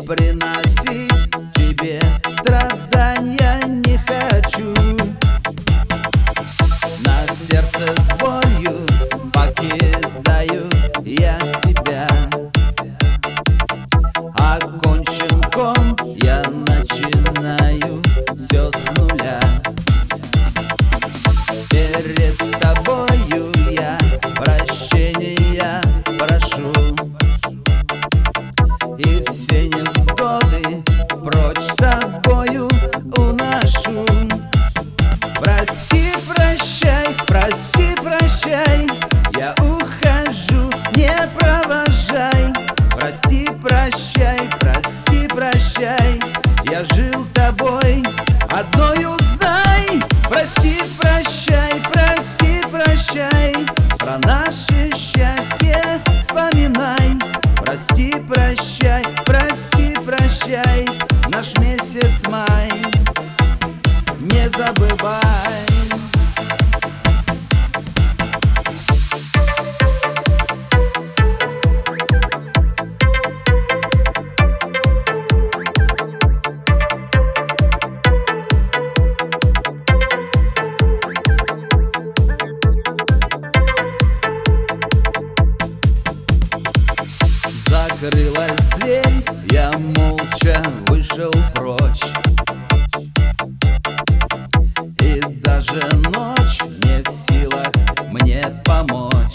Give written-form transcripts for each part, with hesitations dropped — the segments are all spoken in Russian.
приносить тебе страдания не хочу. На сердце с болью покидаю я тебя. Окончен ком, я начинаю все с нуля. Перед тобою я прощения прошу, и все невзгоды прочь с собою уношу. Прости, прощай, прости, прощай, я ухожу, не провожай. Прости, прощай, прости, прощай, я жил тобой одною, знай. Прости, прощай, прости, прощай, про наше счастье вспоминай. Прости, прощай, прости, прощай, наш месяц май не забывай. Закрылась дверь, я молча вышел прочь, и даже ночь не в силах мне помочь.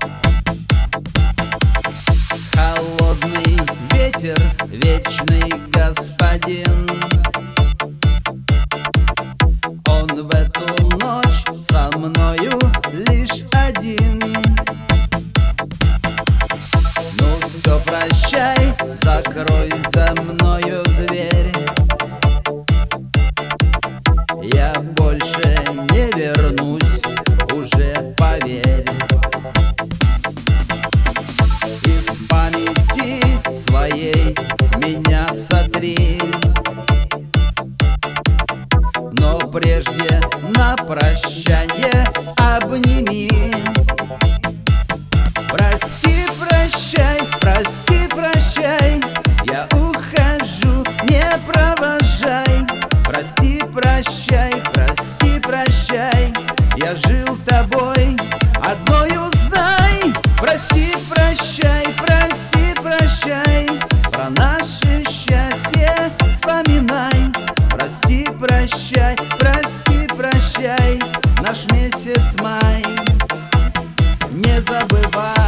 Холодный ветер, вечный господин, он в эту ночь со мною лишь один. Все, прощай, закрой за мною дверь, я больше не вернусь, уже поверь. Из памяти своей меня сотри, но прежде на прощание обними. Прости, прощай, прости, прощай, я ухожу, не провожай. Прости, прощай, прости, прощай, я жил тобой одною, знай. Прости, прощай, прости, прощай, про наше счастье вспоминай. Прости, прощай, прости, прощай, наш месяц май не забывай.